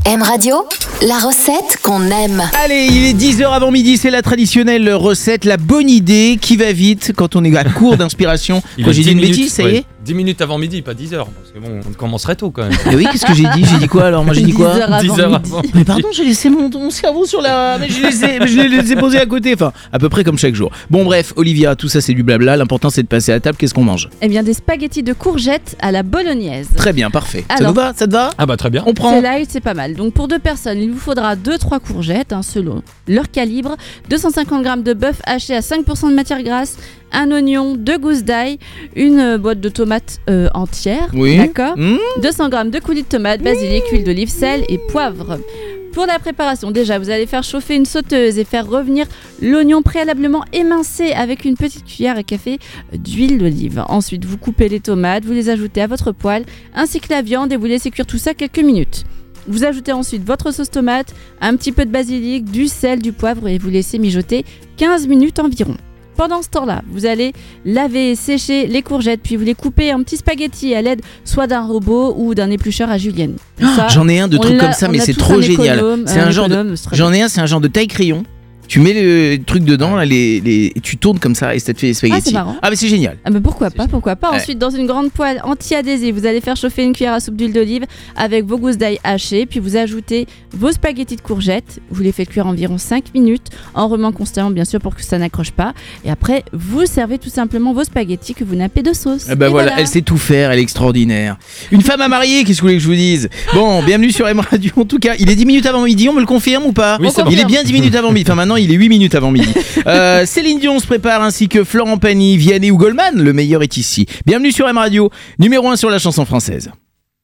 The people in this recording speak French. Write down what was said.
M Radio, la recette qu'on aime. Allez, il est 10h avant midi, c'est la traditionnelle recette, la bonne idée qui va vite quand on est à court d'inspiration. Quoi, j'ai dit une bêtise, ça y est 10 minutes avant midi, pas 10h, parce que bon, on commencerait tôt quand même. Mais oui, qu'est-ce que j'ai dit ? J'ai dit quoi alors ? Moi j'ai dit quoi ? 10 heures avant. Mais pardon, j'ai laissé mon cerveau sur la... Mais je l'ai laissé poser à côté, enfin, à peu près comme chaque jour. Bon bref, Olivia, tout ça c'est du blabla, l'important c'est de passer à table, qu'est-ce qu'on mange ? Eh bien, des spaghettis de courgettes à la bolognaise. Très bien, parfait. Ça Alors, nous va ? Ça te va ? Ah bah très bien. On prend. C'est light, c'est pas mal. Donc pour 2 personnes, il vous faudra 2-3 courgettes, selon leur calibre, 250 g de bœuf haché à 5% de matière grasse, un oignon, 2 gousses d'ail, une boîte de tomates entière, Oui. d'accord, Mmh. 200 g de coulis de tomates, basilic, huile d'olive, sel et poivre. Pour la préparation, déjà, vous allez faire chauffer une sauteuse et faire revenir l'oignon préalablement émincé avec une petite cuillère à café d'huile d'olive. Ensuite, vous coupez les tomates, vous les ajoutez à votre poêle, ainsi que la viande et vous laissez cuire tout ça quelques minutes. Vous ajoutez ensuite votre sauce tomate, un petit peu de basilic, du sel, du poivre et vous laissez mijoter 15 minutes environ. Pendant ce temps-là, vous allez laver et sécher les courgettes, puis vous les coupez en petits spaghettis à l'aide soit d'un robot ou d'un éplucheur à julienne. Ça, J'en ai un de on trucs l'a- comme ça, on mais a c'est tous trop un génial. économe, C'est un genre de... économe, c'est très J'en ai un, c'est un genre de taille-crayon. Tu mets le truc dedans, là, et tu tournes comme ça et ça te fait les spaghettis. c'est marrant. Ah mais c'est génial. Ah mais pourquoi pas. Ouais. Ensuite, dans une grande poêle anti-adhésive, vous allez faire chauffer une cuillère à soupe d'huile d'olive avec vos gousses d'ail hachées, puis vous ajoutez vos spaghettis de courgettes. Vous les faites cuire environ 5 minutes en remuant constamment, bien sûr, pour que ça n'accroche pas. Et après, vous servez tout simplement vos spaghettis que vous nappez de sauce. Ah bah Et voilà, elle sait tout faire, elle est extraordinaire. Une femme à marier, qu'est-ce que vous voulez que je vous dise ? Bon, bienvenue sur M Radio. En tout cas, il est 10 minutes avant midi, on me le confirme ou pas ? Oui, c'est bon. Il est bien 10 minutes avant midi. Enfin maintenant, il est 8 minutes avant midi. Céline Dion se prépare ainsi que Florent Pagny, Vianney ou Goldman. Le meilleur est ici. Bienvenue sur M Radio, numéro 1 sur la chanson française.